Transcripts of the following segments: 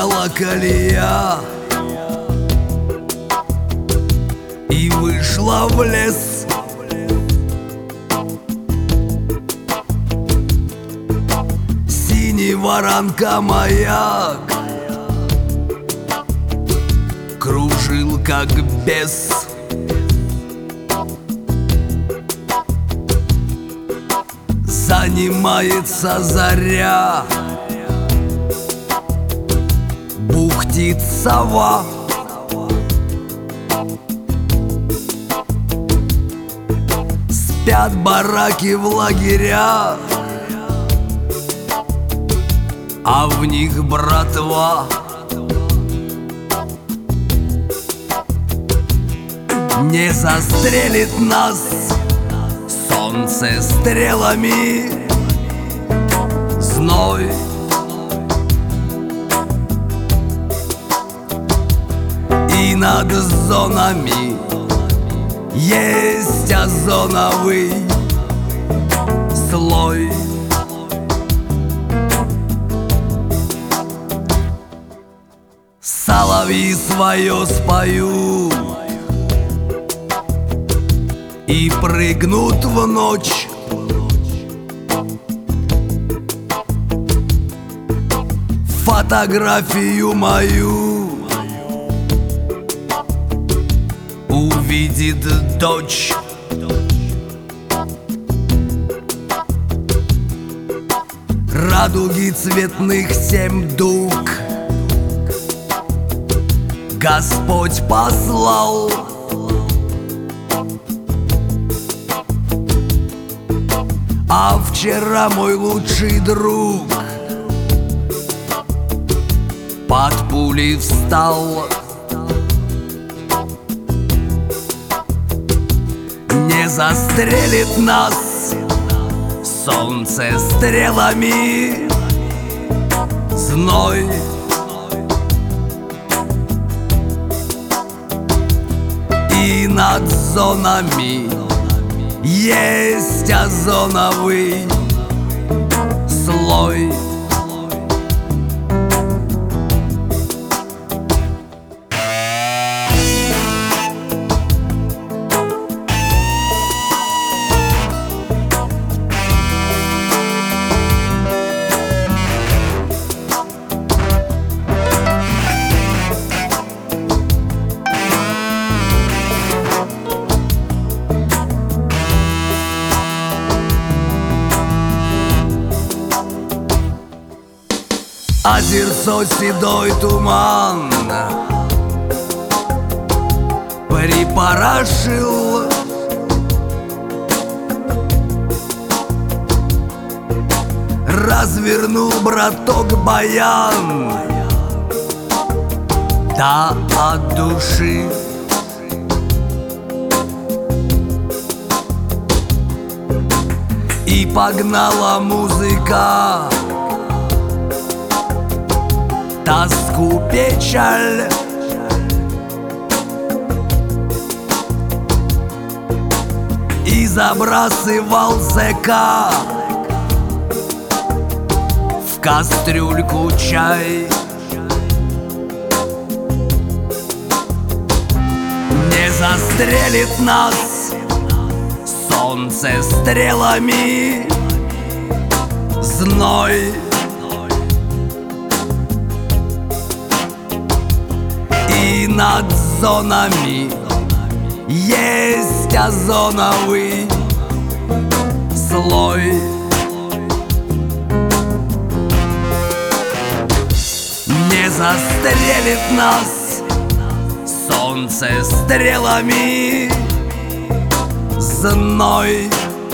Стала колея и вышла в лес. Синий воронка маяк кружил как бес. Занимается заря, бухтит сова. Спят бараки в лагерях, а в них братва. Не застрелит нас солнце стрелами, зной. И над зонами есть озоновый слой. Соловьи свое споют и прыгнут в ночь. Фотографию мою увидит дочь. Радуги цветных 7 дуг Господь послал. А вчера мой лучший друг под пулей встал. Не застрелит нас солнце стрелами, зной. И над зонами есть озоновый слой. Озерцо седой туман припорошил. Развернул браток баян, да от души. И погнала музыка тоску, печаль. И забрасывал зэка в кастрюльку чай. Не застрелит нас солнце стрелами, зной. И над зонами есть озоновый слой. Не застрелит нас солнце стрелами, зной.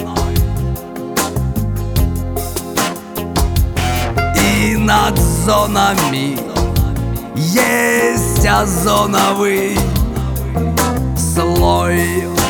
И над зонами есть озоновый слой.